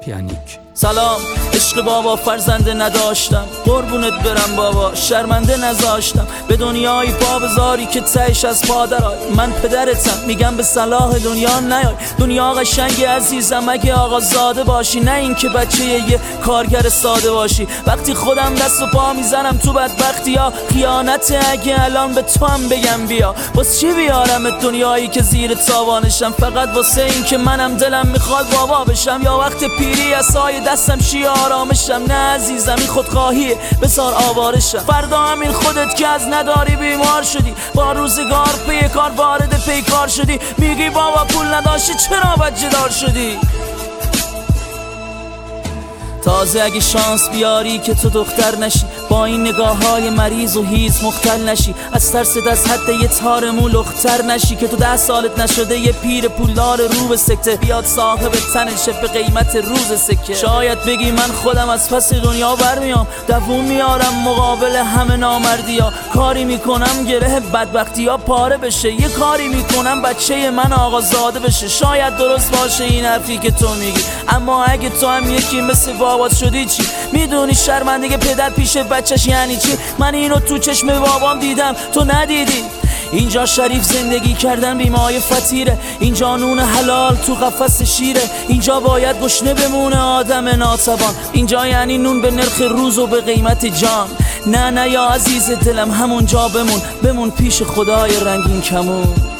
پیانیک. سلام عشق بابا، فرزنده نداشتم، قربونت برم بابا، شرمنده نذاشتم به دنیای پا بذاری که تهش از پادرای من پدرتم. میگم به صلاح دنیا نیای، دنیا قشنگی عزیزم اگه آقازاده باشی، نه این که بچه یه کارگر ساده باشی. وقتی خودم دست و پا میزنم تو بدبختی ها، خیانت اگه الان به تو هم بگم بیا. واسه چی بیارمت دنیایی که زیر تاوانشم، فقط واسه این که منم دلم میخواد بابا بشم، یا وقت پیری اسای دستم شی آرامشم. نه عزیزم این خودخواهیه، بذار آوارشم. فردا همین خودت که از نداری بیمار شدی، با روزگار پی کار وارد پیکار شدی، میگی بابا پول نداشتی چرا بچه دار شدی. تازه اگه شانس بیاری که تو دختر نشی، با این نگاه های مریض و هیز مختل نشی، از ترس از حد یه تار مو لختر نشی، که تو 10 سالت نشده یه پیر پولدار رو به سکته بیاد صاحب تنشه به قیمت روز سکه. شاید بگی من خودم از پس دنیا برمیام، دووم میارم مقابل همه نامردی ها، کاری میکنم گره بدبختی ها پاره بشه، یه کاری میکنم بچه من آقازاده بشه. شاید درست باشه این حرفی که تو میگی، اما اگه تو هم یکی مثل بابات شدی چی؟ میدونی شرمندگی پدر پیش بچهش یعنی چی؟ من اینو تو چشم بابام دیدم تو ندیدی. اینجا شریف زندگی کردن بیمای فتیره، اینجا نون حلال تو قفس شیره، اینجا باید گشنه بمونه آدم ناتوان، اینجا یعنی نون به نرخ روز و به قیمت جان. نه یا عزیز دلم همونجا بمون پیش خدای رنگین کمون.